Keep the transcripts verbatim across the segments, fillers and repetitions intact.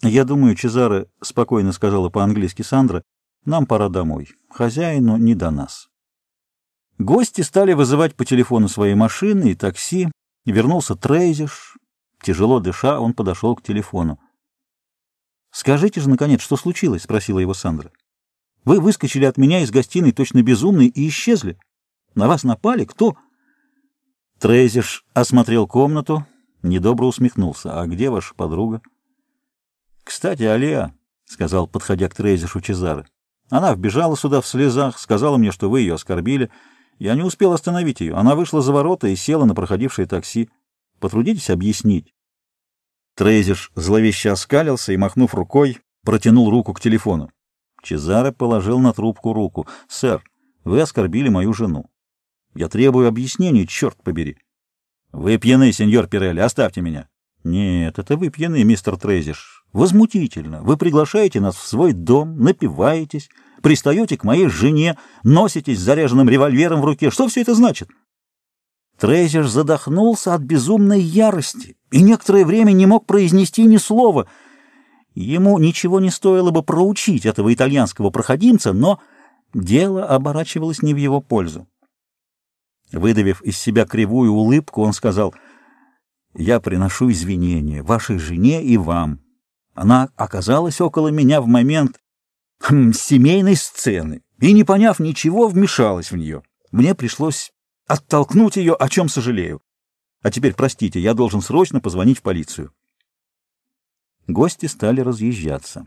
Я думаю, Чезаре, — спокойно сказала по-английски Сандра, — нам пора домой. Хозяину не до нас. Гости стали вызывать по телефону свои машины и такси. Вернулся Трейзиш. Тяжело дыша, он подошел к телефону. — Скажите же, наконец, что случилось? — спросила его Сандра. — Вы выскочили от меня из гостиной точно безумные и исчезли. На вас напали? Кто? Трейзиш осмотрел комнату, недобро усмехнулся. — А где ваша подруга? — Кстати, Алия, — сказал, подходя к Трейзишу Чезаре, — она вбежала сюда в слезах, сказала мне, что вы ее оскорбили. Я не успел остановить ее. Она вышла за ворота и села на проходившее такси. Потрудитесь объяснить. Трейзиш зловеще оскалился и, махнув рукой, протянул руку к телефону. Чезаре положил на трубку руку. — Сэр, вы оскорбили мою жену. Я требую объяснений, черт побери. — Вы пьяны, сеньор Пирелли, оставьте меня. — Нет, это вы пьяны, мистер Трейзиш. Возмутительно. Вы приглашаете нас в свой дом, напиваетесь, пристаете к моей жене, носитесь с заряженным револьвером в руке. Что все это значит? Трейзиш задохнулся от безумной ярости и некоторое время не мог произнести ни слова. Ему ничего не стоило бы проучить этого итальянского проходимца, но дело оборачивалось не в его пользу. Выдавив из себя кривую улыбку, он сказал: «Я приношу извинения вашей жене и вам. Она оказалась около меня в момент хм, семейной сцены и, не поняв ничего, вмешалась в нее. Мне пришлось оттолкнуть ее, о чем сожалею. А теперь, простите, я должен срочно позвонить в полицию». Гости стали разъезжаться.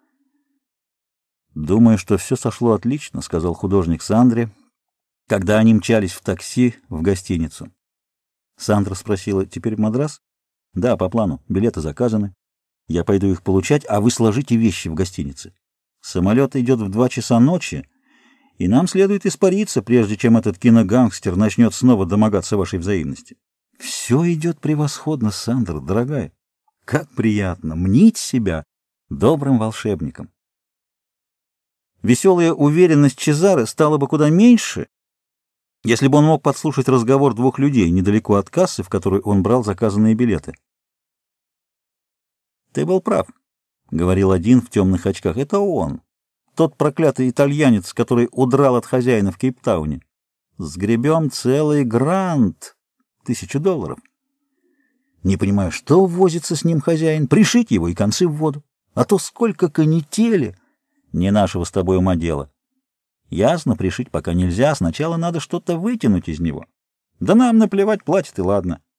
«Думаю, что все сошло отлично», — сказал художник Сандре, когда они мчались в такси в гостиницу. Сандра спросила: «Теперь в Мадрас?» «Да, по плану. Билеты заказаны. Я пойду их получать, а вы сложите вещи в гостинице. Самолет идет в два часа ночи, и нам следует испариться, прежде чем этот киногангстер начнет снова домогаться вашей взаимности». «Все идет превосходно, Сандра, дорогая. Как приятно мнить себя добрым волшебником». Веселая уверенность Чезаре стала бы куда меньше, если бы он мог подслушать разговор двух людей недалеко от кассы, в которой он брал заказанные билеты. «Ты был прав», — говорил один в темных очках. «Это он, тот проклятый итальянец, который удрал от хозяина в Кейптауне. Сгребем целый грант, тысячу долларов. Не понимаю, что возится с ним хозяин, пришить его и концы в воду. А то сколько канители! Не нашего с тобой ума дело. Ясно, пришить пока нельзя, сначала надо что-то вытянуть из него. Да нам наплевать, платит и ладно».